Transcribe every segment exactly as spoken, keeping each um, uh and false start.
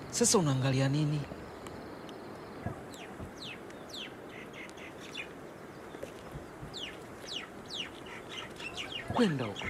Sasa unaangalia nini? Kwenda huko.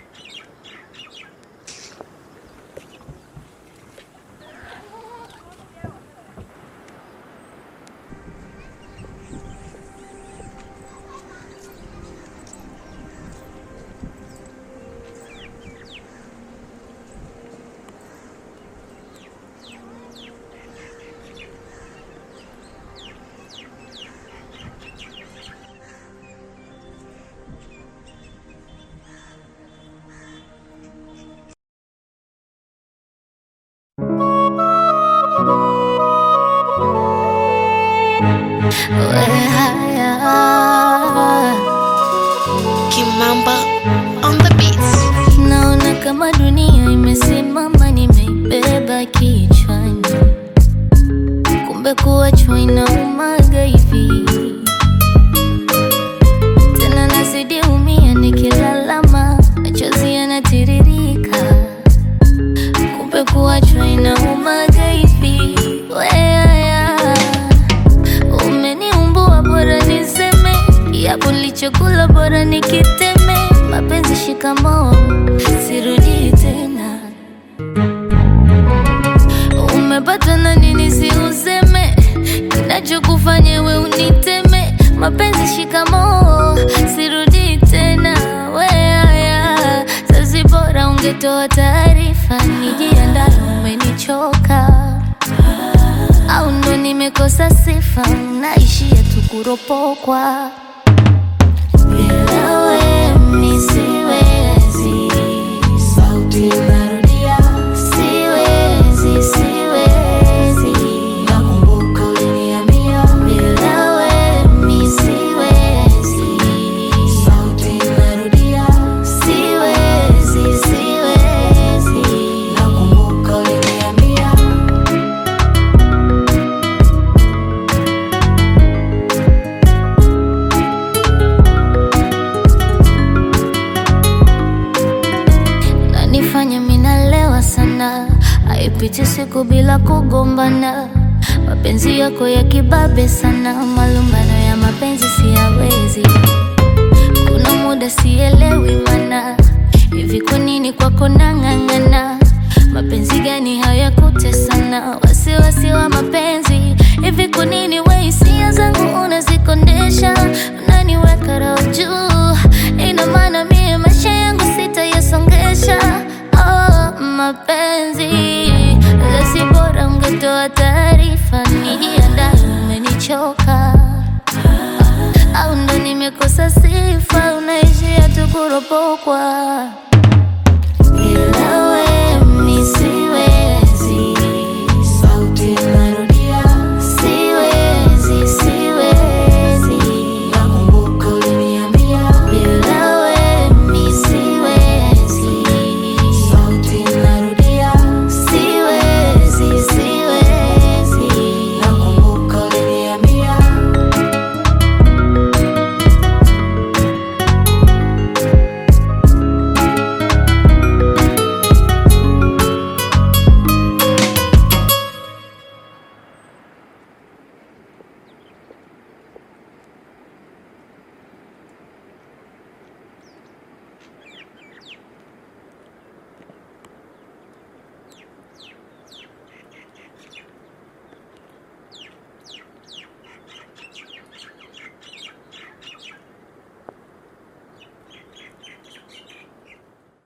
Kimamba on the beats. Naona kama dunia imesimama, nimeibeba kichwani, kumbe kuachwa inaumaga hivi. Tena nazidi umia nikilalama, machozi yanatiririka, kumbe kuachwa inaumaga hivi. Umeniumbua bora niseme, yapo nilichokula bora nikiteme. Mapenzi shikamoo, sirudi tena. Umepatwa na nini si useme, kinachokufanya we uniteme. Mapenzi shikamoo, sirudi tena. Weaya, sasa bora ungetoa taarifa, nijiandae. Umenichoka au ndo nimekosa sifa, naishia tu kuropokwa. Bila we mi siwezi, sauti inarudia. Siwezi, siwezi, nakumbuka uliniambia. Bila we mi siwezi, sauti inarudia. Siwezi, siwezi, nakumbuka uliniambia. Nifanya minalewa sana, haipiti siku bila kugombana. Mapenzi yako ya kibabe sana, malumbano ya mapenzi siyawezi. Kuna muda sielewi mana, hivi kwa nini kwako nang'ang'ana? Mapenzi gani hayakutesana? Wasiwasi wa mapenzi, hivi kwa nini we hisia zangu unazikondesha? Unaniweka roho juu, ina maana mie maisha yangu sitayasongesha. Oh, mapenzi lasi bora ungetoa taarifa, nijiandae. Umenichoka au ndo nimekosa sifa, unaishia tu kuropokwa. Bila we